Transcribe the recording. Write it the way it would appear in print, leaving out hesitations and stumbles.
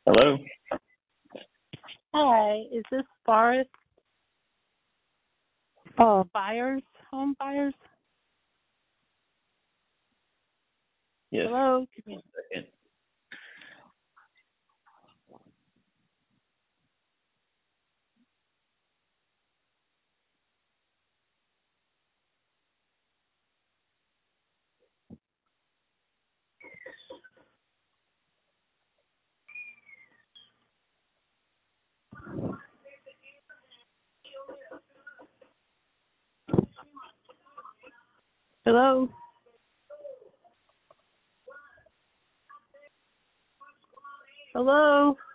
Hello. Hi, is this Forest buyers, home buyers? Yes. Hello? One second. Hello? Hello?